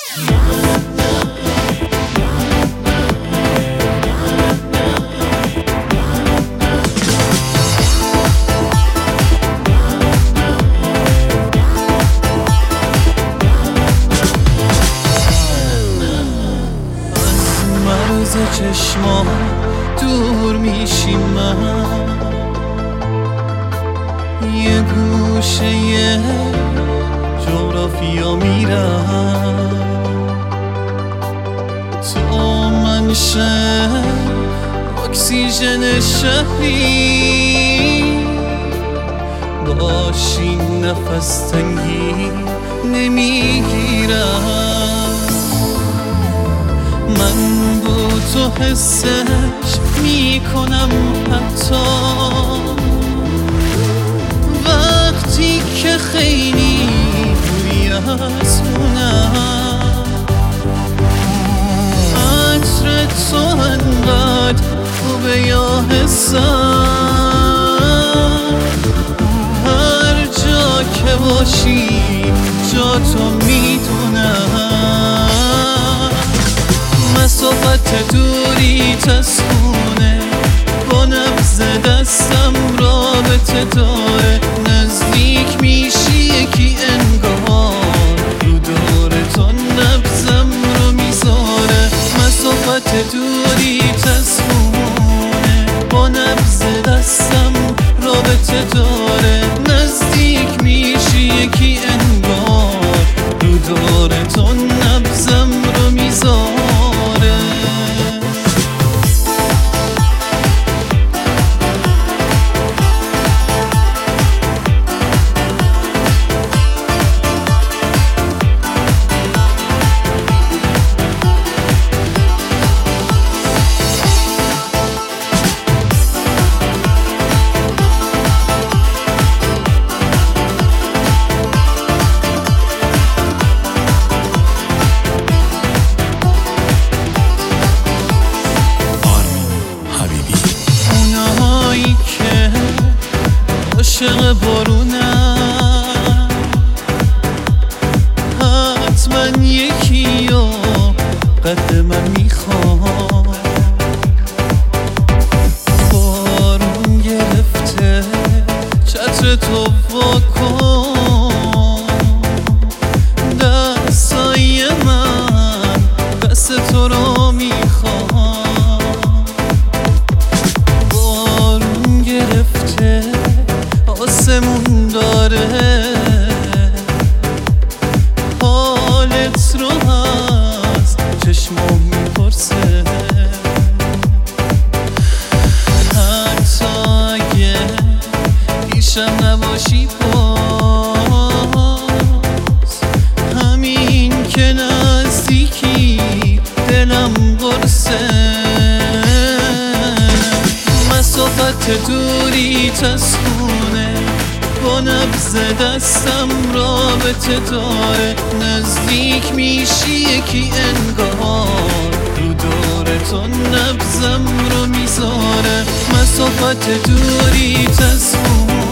از چشما دور میشیم، من یه گوشه جغرافیا میرم، تو منشه اکسیژن شهری، باشی نفس تنگی نمیگیرم، من با تو حسش میکنم حتی وقتی که خیلی دوری از خونم، عطر تو انقدر خوبه یا حسم، هر جا که باشی جا تو میدونم، مسافت دوری تسخونه با نبض دستم رابطه داره، نزدیک میشی یکی انگار رو دور تو نبضم رو میذاره، مسافت دوری تسخونه با نبض دستم رابطه داره، نزدیک میشی یکی انگار رو دور تو نبضم رو میذاره. عاشق بارونم حتما یکی رو قد من میخواد، بارون گرفته چتر تو واکن، دستای من دست تو رو میخواد، بارون گرفته آسمون داره حالت رو از چشمام میپرسه، حتی اگه پیشم نباشی باز، همین که نزدیکی دلم قرصه، مسافت دوری تسخونه با نبض دستم رابطه داره، نزدیک میشی یکی انگار رو دور تو نبضم رو میذاره، مسافت دوری تسخونه